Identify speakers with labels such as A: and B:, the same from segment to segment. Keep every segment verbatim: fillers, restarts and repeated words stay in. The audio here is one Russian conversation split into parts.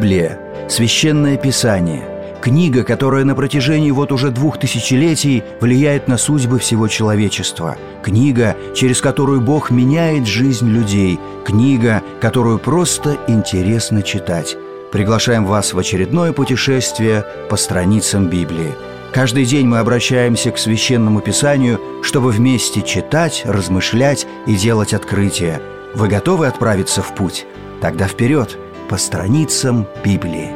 A: Библия – священное писание, книга, которая на протяжении вот уже двух тысячелетий влияет на судьбы всего человечества, книга, через которую Бог меняет жизнь людей, книга, которую просто интересно читать. Приглашаем вас в очередное путешествие по страницам Библии. Каждый день мы обращаемся к Священному Писанию, чтобы вместе читать, размышлять и делать открытия. Вы готовы отправиться в путь? Тогда вперед, по страницам Библии.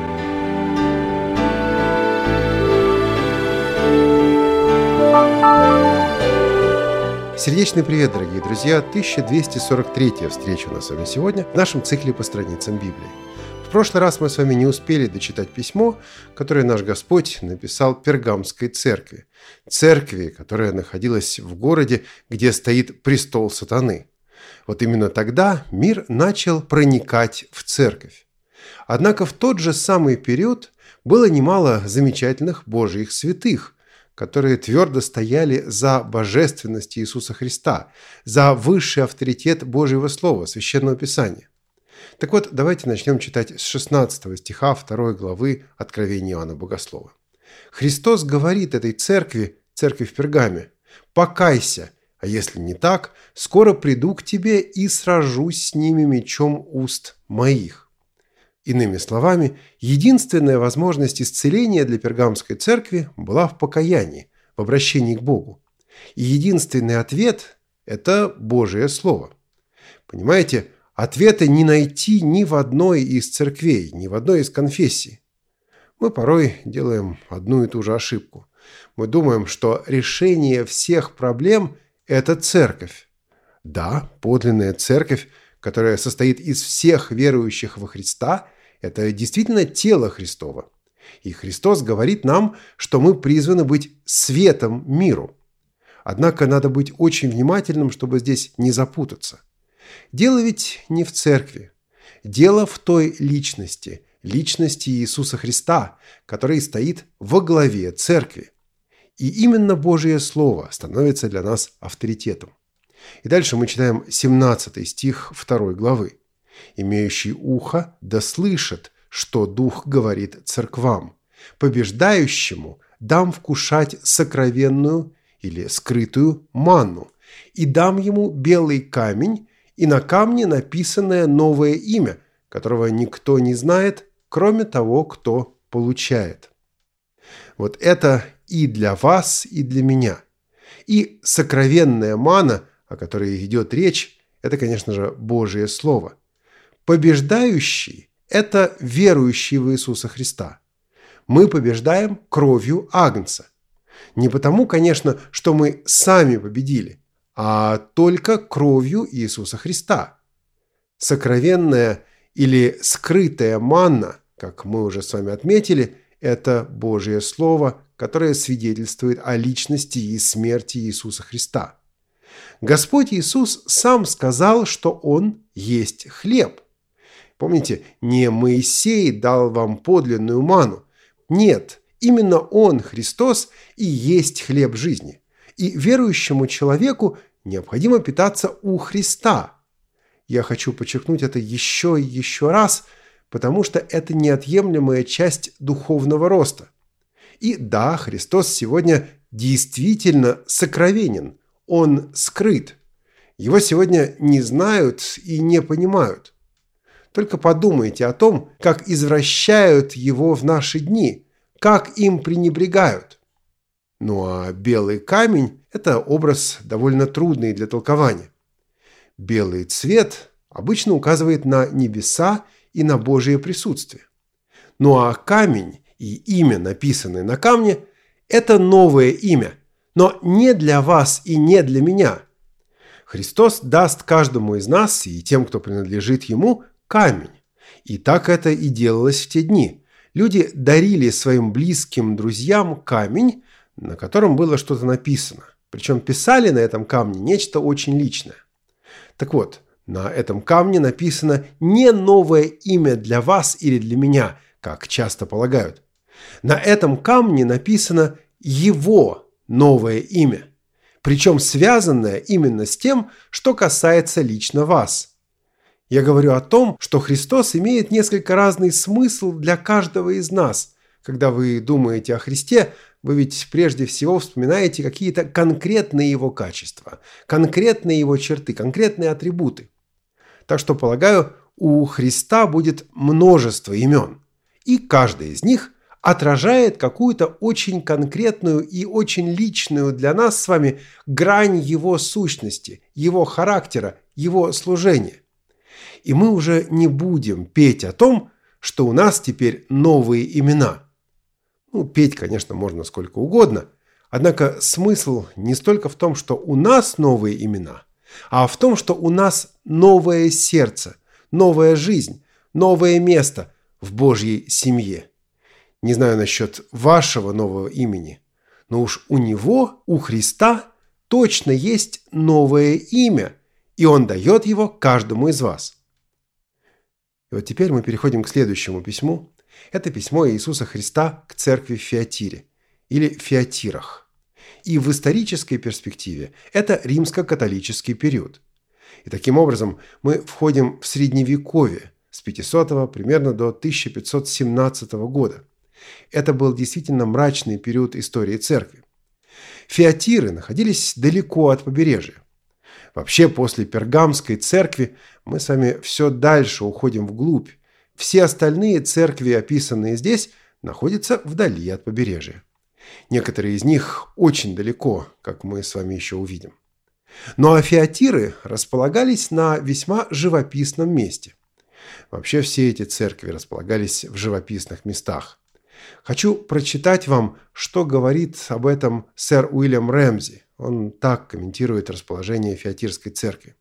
B: Сердечный привет, дорогие друзья! тысяча двести сорок третья встреча у нас с вами сегодня в нашем цикле по страницам Библии. В прошлый раз мы с вами не успели дочитать письмо, которое наш Господь написал Пергамской церкви. Церкви, которая находилась в городе, где стоит престол сатаны. Вот именно тогда мир начал проникать в церковь. Однако в тот же самый период было немало замечательных Божьих святых, которые твердо стояли за божественность Иисуса Христа, за высший авторитет Божьего Слова, Священного Писания. Так вот, давайте начнем читать с шестнадцатого стиха второй главы Откровения Иоанна Богослова. Христос говорит этой церкви, церкви в Пергаме: «Покайся, а если не так, скоро приду к тебе и сражусь с ними мечом уст моих». Иными словами, единственная возможность исцеления для Пергамской церкви была в покаянии, в обращении к Богу. И единственный ответ – это Божие Слово. Понимаете, ответа не найти ни в одной из церквей, ни в одной из конфессий. Мы порой делаем одну и ту же ошибку. Мы думаем, что решение всех проблем – это церковь. Да, подлинная церковь, которая состоит из всех верующих во Христа, это действительно тело Христово. И Христос говорит нам, что мы призваны быть светом миру. Однако надо быть очень внимательным, чтобы здесь не запутаться. Дело ведь не в церкви. Дело в той личности, личности Иисуса Христа, который стоит во главе церкви. И именно Божие Слово становится для нас авторитетом. И дальше мы читаем семнадцатый стих второй главы. «Имеющий ухо да слышит, что Дух говорит церквам. Побеждающему дам вкушать сокровенную или скрытую манну, и дам ему белый камень, и на камне написанное новое имя, которого никто не знает, кроме того, кто получает». Вот это и для вас, и для меня. И сокровенная манна, о которой идет речь, это, конечно же, Божие Слово. Побеждающий – это верующий в Иисуса Христа. Мы побеждаем кровью Агнца. Не потому, конечно, что мы сами победили, а только кровью Иисуса Христа. Сокровенная или скрытая манна, как мы уже с вами отметили, это Божье Слово, которое свидетельствует о личности и смерти Иисуса Христа. Господь Иисус сам сказал, что Он есть хлеб. Помните, не Моисей дал вам подлинную манну. Нет, именно Он, Христос, и есть хлеб жизни. И верующему человеку необходимо питаться у Христа. Я хочу подчеркнуть это еще и еще раз, потому что это неотъемлемая часть духовного роста. И да, Христос сегодня действительно сокровенен. Он скрыт. Его сегодня не знают и не понимают. Только подумайте о том, как извращают его в наши дни, как им пренебрегают. Ну а белый камень – это образ довольно трудный для толкования. Белый цвет обычно указывает на небеса и на Божие присутствие. Ну а камень и имя, написанное на камне – это новое имя, но не для вас и не для меня. Христос даст каждому из нас и тем, кто принадлежит Ему, камень. И так это и делалось в те дни. Люди дарили своим близким друзьям камень, на котором было что-то написано. Причем писали на этом камне нечто очень личное. Так вот, на этом камне написано не новое имя для вас или для меня, как часто полагают. На этом камне написано Его новое имя, причем связанное именно с тем, что касается лично вас. Я говорю о том, что Христос имеет несколько разный смысл для каждого из нас. Когда вы думаете о Христе, вы ведь прежде всего вспоминаете какие-то конкретные его качества, конкретные его черты, конкретные атрибуты. Так что, полагаю, у Христа будет множество имен, и каждый из них отражает какую-то очень конкретную и очень личную для нас с вами грань его сущности, его характера, его служения. И мы уже не будем петь о том, что у нас теперь новые имена. Ну, петь, конечно, можно сколько угодно, однако смысл не столько в том, что у нас новые имена, а в том, что у нас новое сердце, новая жизнь, новое место в Божьей семье. Не знаю насчет вашего нового имени, но уж у него, у Христа, точно есть новое имя, и он дает его каждому из вас. И вот теперь мы переходим к следующему письму. Это письмо Иисуса Христа к церкви в Фиатире, или Фиатирах. И в исторической перспективе это римско-католический период. И таким образом мы входим в Средневековье с пятисотого примерно до тысяча пятьсот семнадцатого года. Это был действительно мрачный период истории церкви. Фиатиры находились далеко от побережья. Вообще, после Пергамской церкви мы с вами все дальше уходим вглубь. Все остальные церкви, описанные здесь, находятся вдали от побережья. Некоторые из них очень далеко, как мы с вами еще увидим. Ну а Фиатиры располагались на весьма живописном месте. Вообще все эти церкви располагались в живописных местах. Хочу прочитать вам, что говорит об этом сэр Уильям Рэмзи. Он так комментирует расположение Фиатирской церкви.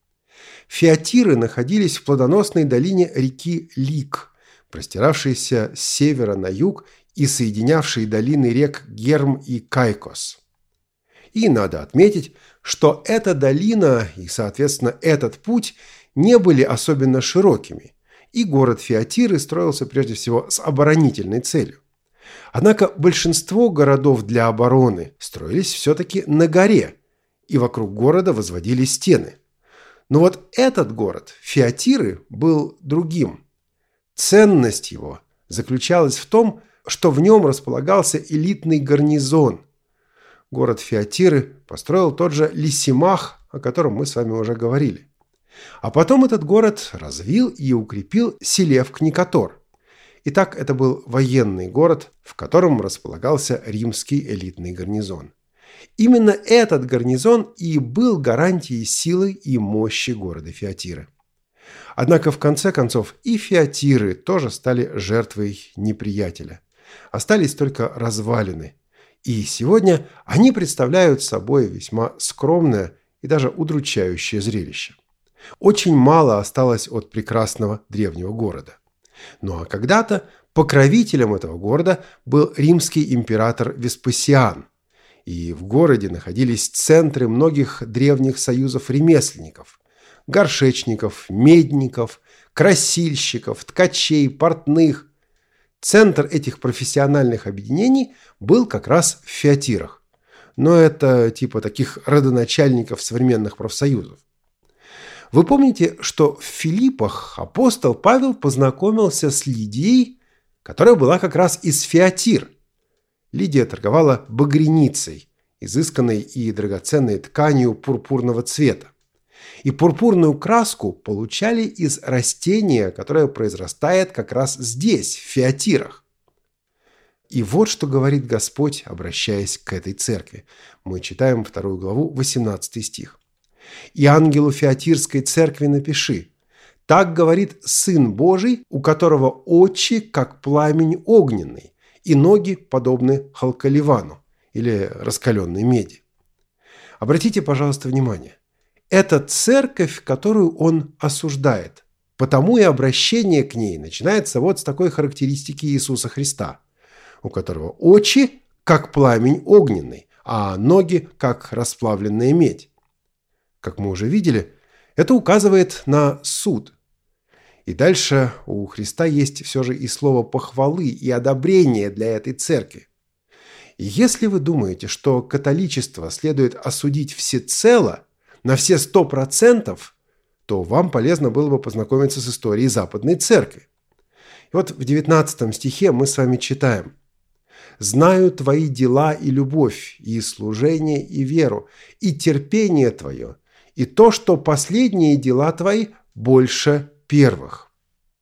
B: Фиатиры находились в плодоносной долине реки Лик, простиравшейся с севера на юг и соединявшей долины рек Герм и Кайкос. И надо отметить, что эта долина и, соответственно, этот путь не были особенно широкими, и город Фиатиры строился прежде всего с оборонительной целью. Однако большинство городов для обороны строились все-таки на горе, и вокруг города возводились стены. Но вот этот город, Фиатиры, был другим. Ценность его заключалась в том, что в нем располагался элитный гарнизон. Город Фиатиры построил тот же Лисимах, о котором мы с вами уже говорили. А потом этот город развил и укрепил Селевк Никатор. Итак, это был военный город, в котором располагался римский элитный гарнизон. Именно этот гарнизон и был гарантией силы и мощи города Фиатиры. Однако в конце концов и Фиатиры тоже стали жертвой неприятеля. Остались только развалины. И сегодня они представляют собой весьма скромное и даже удручающее зрелище. Очень мало осталось от прекрасного древнего города. Ну а когда-то покровителем этого города был римский император Веспасиан. И в городе находились центры многих древних союзов ремесленников – горшечников, медников, красильщиков, ткачей, портных. Центр этих профессиональных объединений был как раз в Фиатирах. Но это типа таких родоначальников современных профсоюзов. Вы помните, что в Филиппах апостол Павел познакомился с Лидией, которая была как раз из Фиатир. Лидия торговала багряницей, изысканной и драгоценной тканью пурпурного цвета. И пурпурную краску получали из растения, которое произрастает как раз здесь, в Фиатирах. И вот что говорит Господь, обращаясь к этой церкви. Мы читаем вторую главу, восемнадцатый стих. «И ангелу Фиатирской церкви напиши: так говорит Сын Божий, у которого очи, как пламень огненный, и ноги подобны халкаливану, или раскаленной меди». Обратите, пожалуйста, внимание. Это церковь, которую он осуждает. Потому и обращение к ней начинается вот с такой характеристики Иисуса Христа, у которого очи, как пламень огненный, а ноги, как расплавленная медь. Как мы уже видели, это указывает на суд. И дальше у Христа есть все же и слово похвалы, и одобрение для этой церкви. И если вы думаете, что католичество следует осудить всецело, на все сто процентов, то вам полезно было бы познакомиться с историей Западной Церкви. И вот в девятнадцатом стихе мы с вами читаем: «Знаю твои дела и любовь, и служение, и веру, и терпение твое, и то, что последние дела твои больше первых».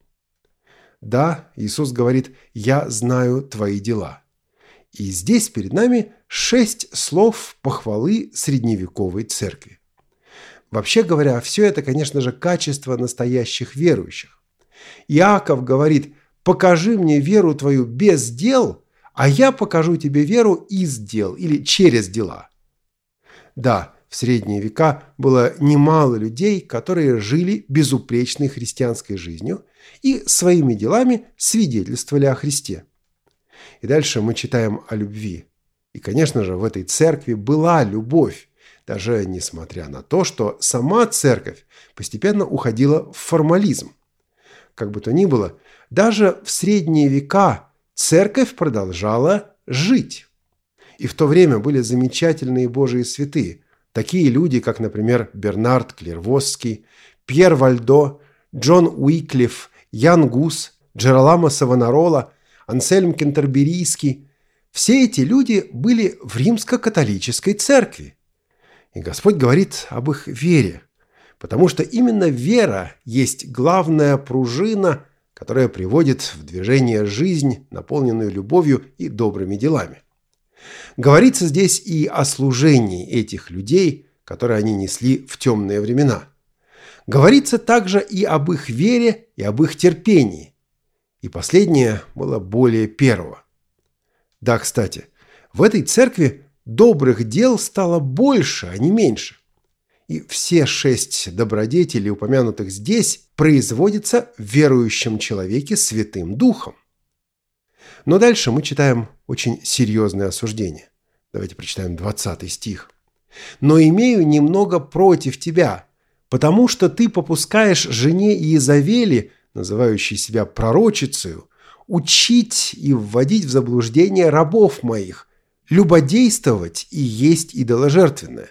B: Да, Иисус говорит: «Я знаю твои дела». И здесь перед нами шесть слов похвалы средневековой церкви. Вообще говоря, все это, конечно же, качество настоящих верующих. Иаков говорит: «Покажи мне веру твою без дел, а я покажу тебе веру из дел» или «через дела». Да, в средние века было немало людей, которые жили безупречной христианской жизнью и своими делами свидетельствовали о Христе. И дальше мы читаем о любви. И, конечно же, в этой церкви была любовь, даже несмотря на то, что сама церковь постепенно уходила в формализм. Как бы то ни было, даже в средние века церковь продолжала жить. И в то время были замечательные Божьи святые, такие люди, как, например, Бернард Клирвосский, Пьер Вальдо, Джон Уиклиф, Ян Гус, Джероламо Савонарола, Ансельм Кентерберийский. Все эти люди были в римско-католической церкви. И Господь говорит об их вере, потому что именно вера есть главная пружина, которая приводит в движение жизнь, наполненную любовью и добрыми делами. Говорится здесь и о служении этих людей, которые они несли в темные времена. Говорится также и об их вере и об их терпении. И последнее было более первого. Да, кстати, в этой церкви добрых дел стало больше, а не меньше. И все шесть добродетелей, упомянутых здесь, производятся в верующем человеке Святым Духом. Но дальше мы читаем очень серьезное осуждение. Давайте прочитаем двадцатый стих. «Но имею немного против тебя, потому что ты попускаешь жене Иезавели, называющей себя пророчицею, учить и вводить в заблуждение рабов моих, любодействовать и есть идоложертвенное».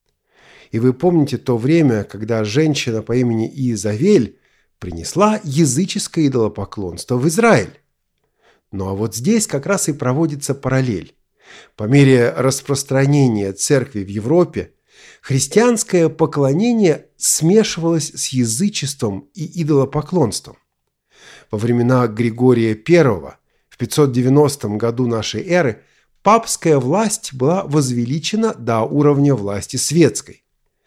B: И вы помните то время, когда женщина по имени Иезавель принесла языческое идолопоклонство в Израиль. Ну а вот здесь как раз и проводится параллель. По мере распространения церкви в Европе христианское поклонение смешивалось с язычеством и идолопоклонством. Во времена Григория Первого в пятьсот девяностом году нашей эры папская власть была возвеличена до уровня власти светской.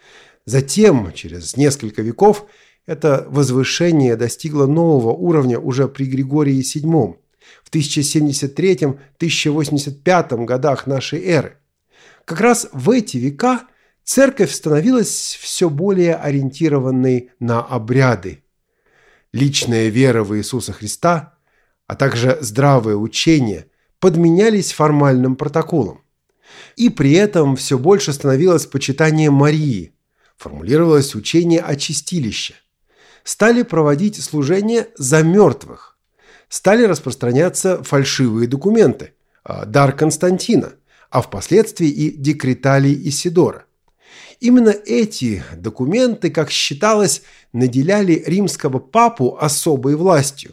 B: Затем, через несколько веков, это возвышение достигло нового уровня уже при Григории Седьмом в тысяча семьдесят третьем — тысяча восемьдесят пятом годах нашей эры. Как раз в эти века церковь становилась все более ориентированной на обряды. Личная вера в Иисуса Христа, а также здравое учение подменялись формальным протоколом. И при этом все больше становилось почитание Марии, формулировалось учение о чистилище. Стали проводить служение за мертвых. Стали распространяться фальшивые документы, дар Константина, а впоследствии и декреталий Исидора. Именно эти документы, как считалось, наделяли римского папу особой властью.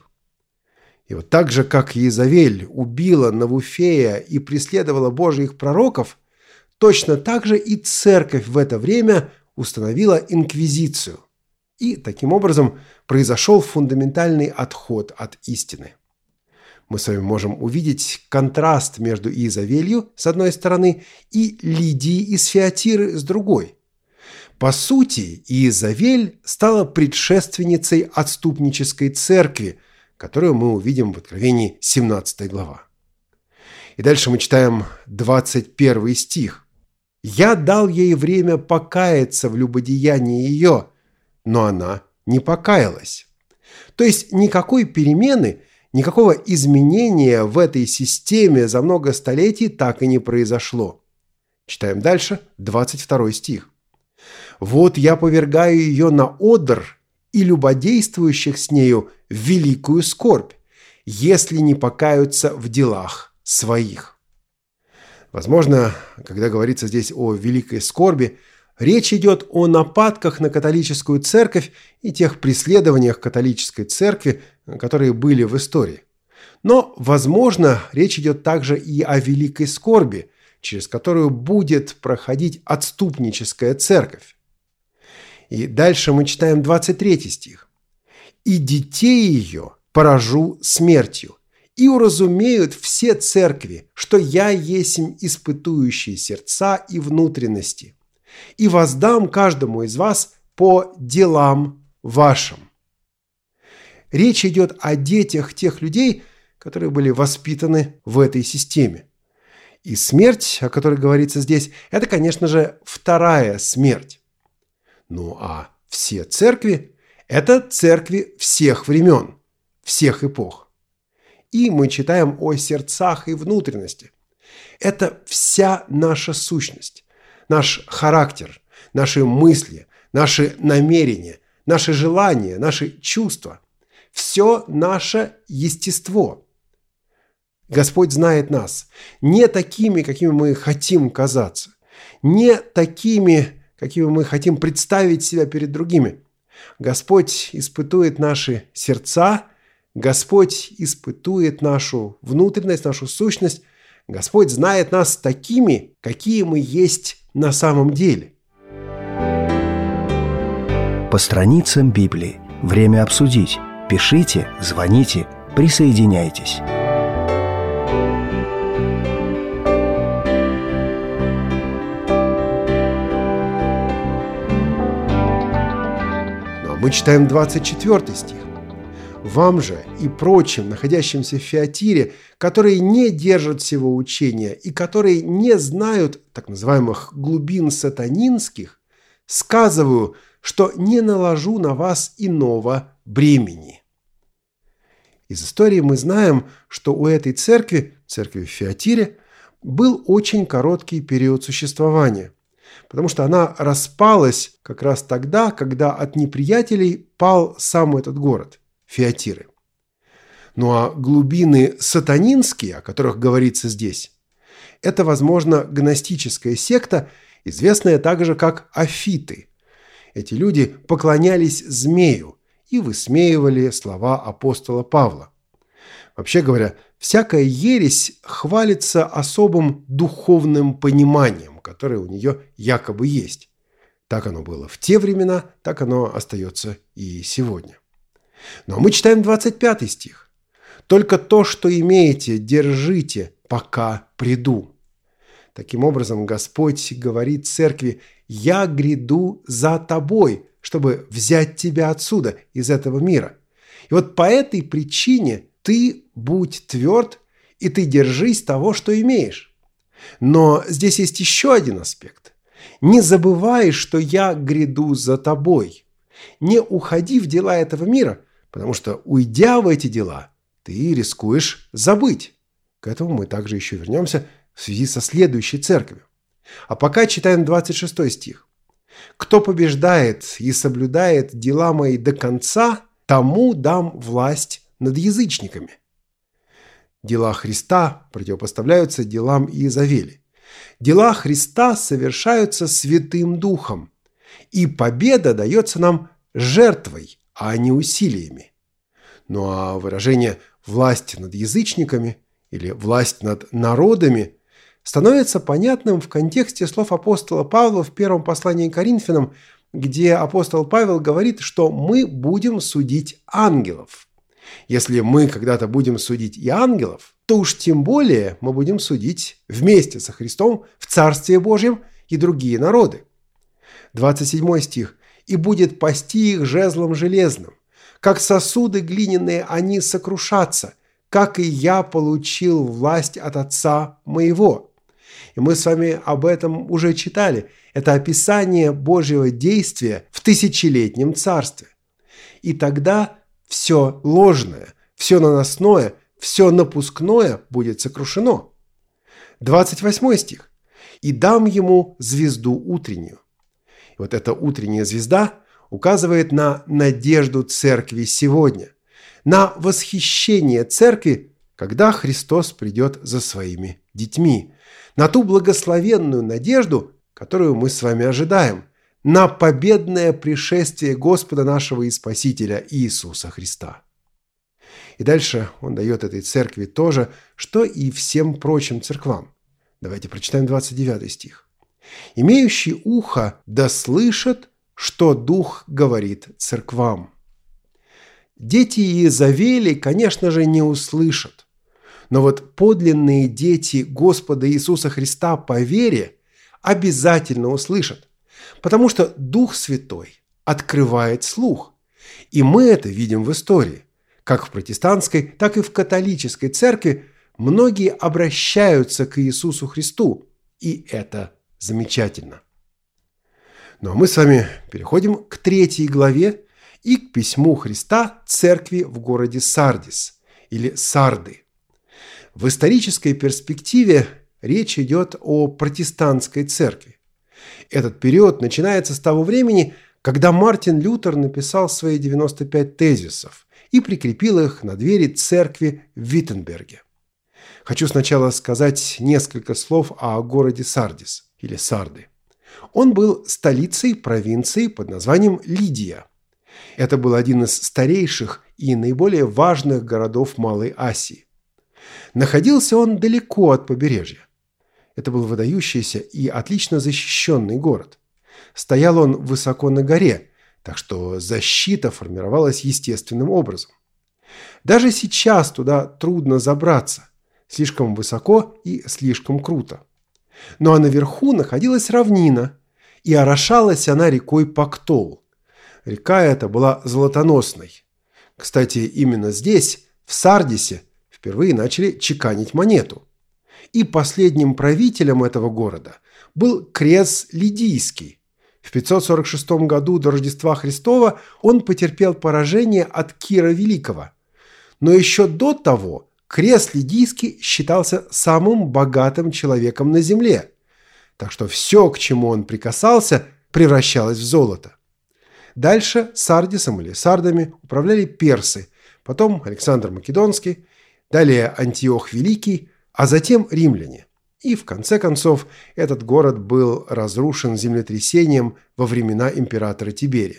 B: И вот так же, как Иезавель убила Навуфея и преследовала Божьих пророков, точно так же и церковь в это время установила инквизицию. И таким образом произошел фундаментальный отход от истины. Мы с вами можем увидеть контраст между Иезавелью с одной стороны и Лидией из Фиатиры с другой. По сути, Иезавель стала предшественницей отступнической церкви, которую мы увидим в Откровении семнадцатой глава. И дальше мы читаем двадцать первый стих. «Я дал ей время покаяться в любодеянии ее, но она не покаялась». То есть никакой перемены, никакого изменения в этой системе за много столетий так и не произошло. Читаем дальше, двадцать второй стих. «Вот я повергаю ее на одр и любодействующих с нею в великую скорбь, если не покаются в делах своих». Возможно, когда говорится здесь о великой скорби, Речь идет о нападках на католическую церковь и тех преследованиях католической церкви, которые были в истории. Но, возможно, речь идет также и о великой скорби, через которую будет проходить отступническая церковь. И дальше мы читаем двадцать третий стих. «И детей ее поражу смертью, и уразумеют все церкви, что я есмь испытующий сердца и внутренности, и воздам каждому из вас по делам вашим». Речь идет о детях тех людей, которые были воспитаны в этой системе. И смерть, о которой говорится здесь, это, конечно же, вторая смерть. Ну а все церкви – это церкви всех времен, всех эпох. И мы читаем о сердцах и внутренности. Это вся наша сущность, наш характер, наши мысли, наши намерения, наши желания, наши чувства. Все наше естество. Господь знает нас не такими, какими мы хотим казаться, не такими, какими мы хотим представить себя перед другими. Господь испытует наши сердца, Господь испытует нашу внутренность, нашу сущность. Господь знает нас такими, какие мы есть на самом деле.
A: По страницам Библии. Время обсудить. Пишите, звоните, присоединяйтесь.
B: Мы читаем двадцать четвёртый стих. «Вам же и прочим, находящимся в Фиатире, которые не держат всего учения и которые не знают так называемых глубин сатанинских, сказываю, что не наложу на вас иного бремени». Из истории мы знаем, что у этой церкви, церкви в Фиатире, был очень короткий период существования, потому что она распалась как раз тогда, когда от неприятелей пал сам этот город – Фиатиры. Ну а глубины сатанинские, о которых говорится здесь, это, возможно, гностическая секта, известная также как афиты. Эти люди поклонялись змею и высмеивали слова апостола Павла. Вообще говоря, всякая ересь хвалится особым духовным пониманием, которое у нее якобы есть. Так оно было в те времена, так оно остается и сегодня. Но мы читаем двадцать пятый стих. «Только то, что имеете, держите, пока приду». Таким образом, Господь говорит церкви: «Я гряду за тобой, чтобы взять тебя отсюда, из этого мира. И вот по этой причине ты будь тверд, и ты держись того, что имеешь». Но здесь есть еще один аспект. Не забывай, что я гряду за тобой. Не уходи в дела этого мира, потому что, уйдя в эти дела, ты рискуешь забыть. К этому мы также еще вернемся в связи со следующей церковью. А пока читаем двадцать шестой стих. «Кто побеждает и соблюдает дела мои до конца, тому дам власть над язычниками». Дела Христа противопоставляются делам Иезавели. Дела Христа совершаются Святым Духом, и победа дается нам жертвой, а не усилиями. Ну а выражение «власть над язычниками» или «власть над народами» становится понятным в контексте слов апостола Павла в первом послании к Коринфянам, где апостол Павел говорит, что мы будем судить ангелов. Если мы когда-то будем судить и ангелов, то уж тем более мы будем судить вместе со Христом в Царстве Божьем и другие народы. двадцать седьмой стих. «И будет пасти их жезлом железным. Как сосуды глиняные они сокрушатся, как и я получил власть от Отца моего». И мы с вами об этом уже читали. Это описание Божьего действия в тысячелетнем царстве. И тогда все ложное, все наносное, все напускное будет сокрушено. двадцать восьмой стих. «И дам ему звезду утреннюю». И вот эта утренняя звезда указывает на надежду церкви сегодня, на восхищение церкви, когда Христос придет за своими детьми, на ту благословенную надежду, которую мы с вами ожидаем, на победное пришествие Господа нашего и Спасителя Иисуса Христа. И дальше он дает этой церкви то же, что и всем прочим церквам. Давайте прочитаем двадцать девятый стих. «Имеющий ухо да слышит, что Дух говорит церквам». Дети Иезавели, конечно же, не услышат. Но вот подлинные дети Господа Иисуса Христа по вере обязательно услышат, потому что Дух Святой открывает слух. И мы это видим в истории. Как в протестантской, так и в католической церкви многие обращаются к Иисусу Христу, и это замечательно. Ну а мы с вами переходим к третьей главе и к письму Христа церкви в городе Сардис или Сарды. В исторической перспективе речь идет о протестантской церкви. Этот период начинается с того времени, когда Мартин Лютер написал свои девяносто пять тезисов и прикрепил их на двери церкви в Виттенберге. Хочу сначала сказать несколько слов о городе Сардис или Сарды. Он был столицей провинции под названием Лидия. Это был один из старейших и наиболее важных городов Малой Асии. Находился он далеко от побережья. Это был выдающийся и отлично защищенный город. Стоял он высоко на горе, так что защита формировалась естественным образом. Даже сейчас туда трудно забраться, слишком высоко и слишком круто. Ну а наверху находилась равнина, и орошалась она рекой Пактол. Река эта была золотоносной. Кстати, именно здесь, в Сардисе, впервые начали чеканить монету. И последним правителем этого города был Крес Лидийский. В пятьсот сорок шестом году до Рождества Христова он потерпел поражение от Кира Великого. Но еще до того Крес Лидийский считался самым богатым человеком на земле. Так что все, к чему он прикасался, превращалось в золото. Дальше Сардисом или Сардами управляли персы, потом Александр Македонский, далее Антиох Великий, а затем римляне. И в конце концов этот город был разрушен землетрясением во времена императора Тиберия.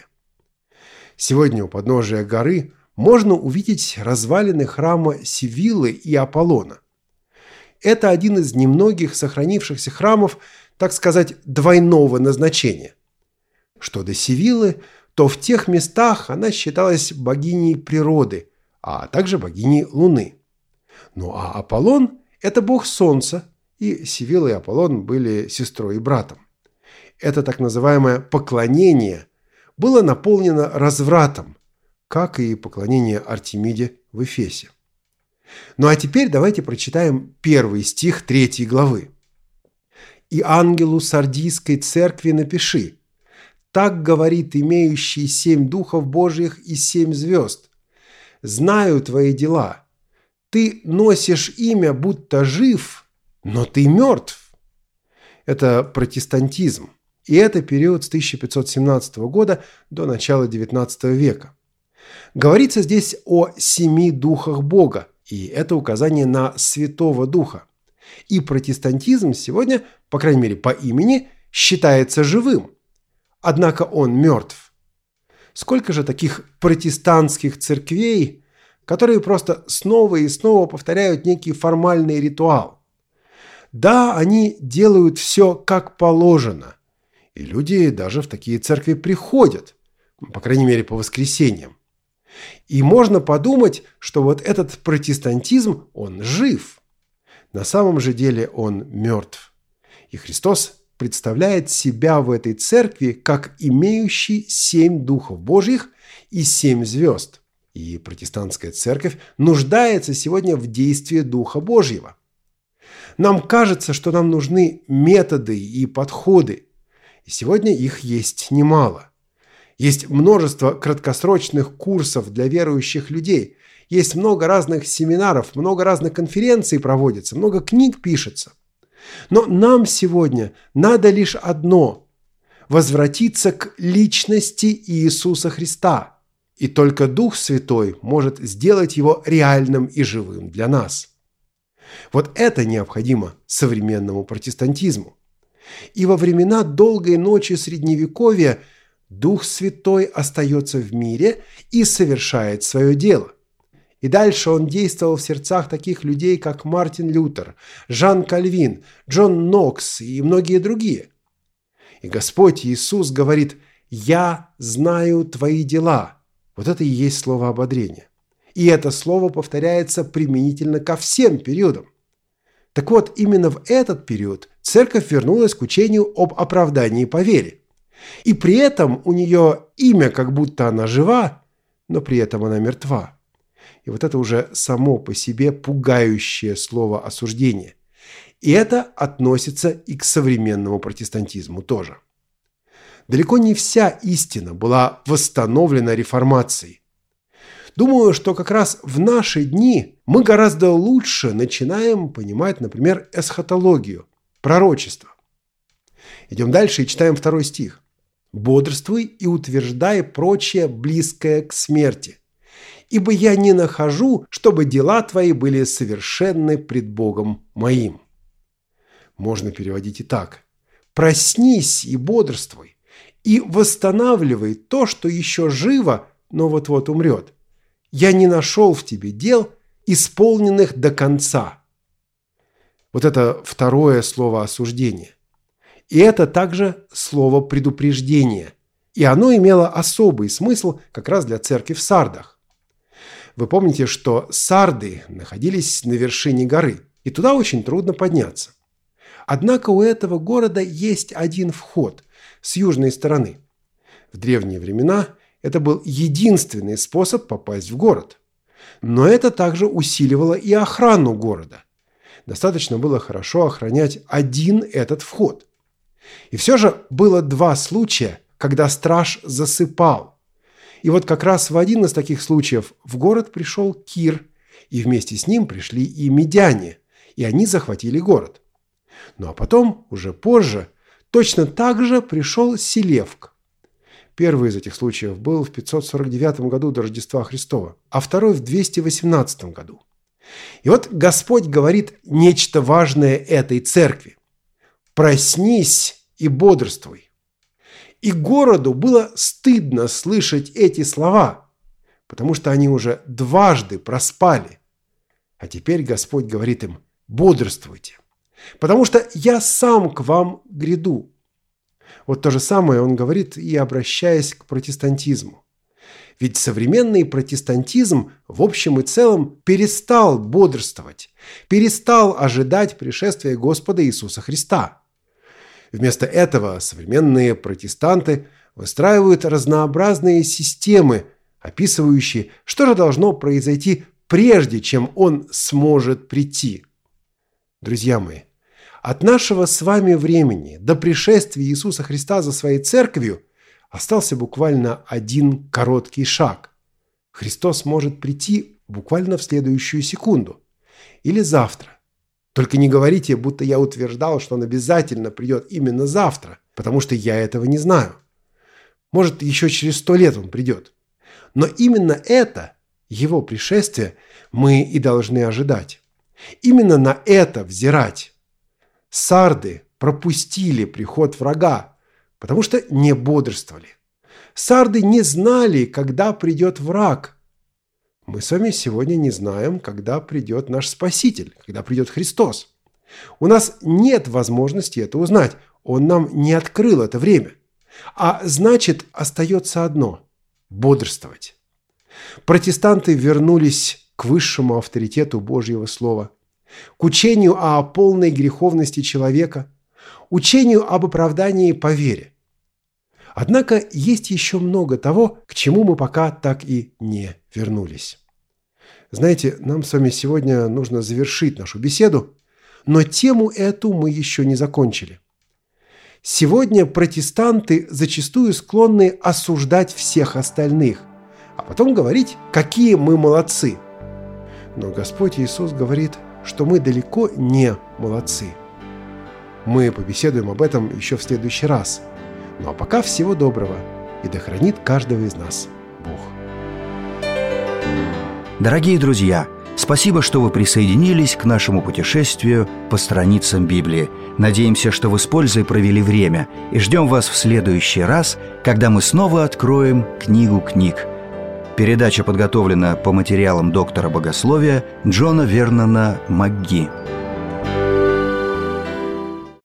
B: Сегодня у подножия горы можно увидеть развалины храма Сивиллы и Аполлона. Это один из немногих сохранившихся храмов, так сказать, двойного назначения. Что до Сивиллы, то в тех местах она считалась богиней природы, а также богиней Луны. Ну а Аполлон – это бог солнца, и Сивилла и Аполлон были сестрой и братом. Это так называемое поклонение было наполнено развратом, как и поклонение Артемиде в Эфесе. Ну а теперь давайте прочитаем первый стих третьей главы. «И ангелу Сардийской церкви напиши: так говорит имеющий семь духов Божьих и семь звезд. Знаю твои дела. Ты носишь имя, будто жив, но ты мертв». Это протестантизм. И это период с тысяча пятьсот семнадцатого года до начала девятнадцатого века. Говорится здесь о семи духах Бога, и это указание на Святого Духа. И протестантизм сегодня, по крайней мере по имени, считается живым. Однако он мертв. Сколько же таких протестантских церквей, которые просто снова и снова повторяют некий формальный ритуал. Да, они делают все как положено. И люди даже в такие церкви приходят, по крайней мере по воскресеньям. И можно подумать, что вот этот протестантизм, он жив. На самом же деле он мертв. И Христос представляет себя в этой церкви как имеющий семь духов Божьих и семь звезд. И протестантская церковь нуждается сегодня в действии Духа Божьего. Нам кажется, что нам нужны методы и подходы. И сегодня их есть немало. Есть множество краткосрочных курсов для верующих людей. Есть много разных семинаров, много разных конференций проводится, много книг пишется. Но нам сегодня надо лишь одно – возвратиться к личности Иисуса Христа. И только Дух Святой может сделать его реальным и живым для нас. Вот это необходимо современному протестантизму. И во времена долгой ночи Средневековья Дух Святой остается в мире и совершает свое дело. И дальше он действовал в сердцах таких людей, как Мартин Лютер, Жан Кальвин, Джон Нокс и многие другие. И Господь Иисус говорит: «Я знаю твои дела». Вот это и есть слово ободрения. И это слово повторяется применительно ко всем периодам. Так вот, именно в этот период церковь вернулась к учению об оправдании по вере. И при этом у нее имя, как будто она жива, но при этом она мертва. И вот это уже само по себе пугающее слово осуждение. И это относится и к современному протестантизму тоже. Далеко не вся истина была восстановлена реформацией. Думаю, что как раз в наши дни мы гораздо лучше начинаем понимать, например, эсхатологию, пророчество. Идем дальше и читаем второй стих. «Бодрствуй и утверждай прочее, близкое к смерти. Ибо я не нахожу, чтобы дела твои были совершенны пред Богом моим». Можно переводить и так. «Проснись и бодрствуй, и восстанавливай то, что еще живо, но вот-вот умрет. Я не нашел в тебе дел, исполненных до конца». Вот это второе слово осуждения. И это также слово предупреждения. И оно имело особый смысл как раз для церкви в Сардах. Вы помните, что Сарды находились на вершине горы, и туда очень трудно подняться. Однако у этого города есть один вход с южной стороны. В древние времена это был единственный способ попасть в город. Но это также усиливало и охрану города. Достаточно было хорошо охранять один этот вход. И все же было два случая, когда страж засыпал. И вот как раз в один из таких случаев в город пришел Кир, и вместе с ним пришли и медяне, и они захватили город. Ну а потом, уже позже, точно так же пришел Селевк. Первый из этих случаев был в пятьсот сорок девятом году до Рождества Христова, а второй в двести восемнадцатом году. И вот Господь говорит нечто важное этой церкви. «Проснись и бодрствуй». И городу было стыдно слышать эти слова, потому что они уже дважды проспали. А теперь Господь говорит им: бодрствуйте, потому что я сам к вам гряду. Вот то же самое он говорит и обращаясь к протестантизму. Ведь современный протестантизм в общем и целом перестал бодрствовать, перестал ожидать пришествия Господа Иисуса Христа. Вместо этого современные протестанты выстраивают разнообразные системы, описывающие, что же должно произойти, прежде чем он сможет прийти. Друзья мои, от нашего с вами времени до пришествия Иисуса Христа за своей церковью остался буквально один короткий шаг. Христос может прийти буквально в следующую секунду или завтра. Только не говорите, будто я утверждал, что он обязательно придет именно завтра, потому что я этого не знаю. Может, еще через сто лет он придет. Но именно это, его пришествие, мы и должны ожидать. Именно на это взирать. Сарды пропустили приход врага, потому что не бодрствовали. Сарды не знали, когда придет враг. Мы с вами сегодня не знаем, когда придет наш Спаситель, когда придет Христос. У нас нет возможности это узнать. Он нам не открыл это время. А значит, остается одно – бодрствовать. Протестанты вернулись к высшему авторитету Божьего Слова, к учению о полной греховности человека, учению об оправдании по вере. Однако есть еще много того, к чему мы пока так и не вернулись. Знаете, нам с вами сегодня нужно завершить нашу беседу, но тему эту мы еще не закончили. Сегодня протестанты зачастую склонны осуждать всех остальных, а потом говорить, какие мы молодцы. Но Господь Иисус говорит, что мы далеко не молодцы. Мы побеседуем об этом еще в следующий раз. Ну а пока всего доброго, и да хранит каждого из нас Бог.
A: Дорогие друзья, Спасибо, что вы присоединились к нашему путешествию по страницам Библии. Надеемся, что вы с пользой провели время, и ждем вас в следующий раз, когда мы снова откроем книгу книг. Передача подготовлена по материалам доктора богословия Джона Вернона МакГи.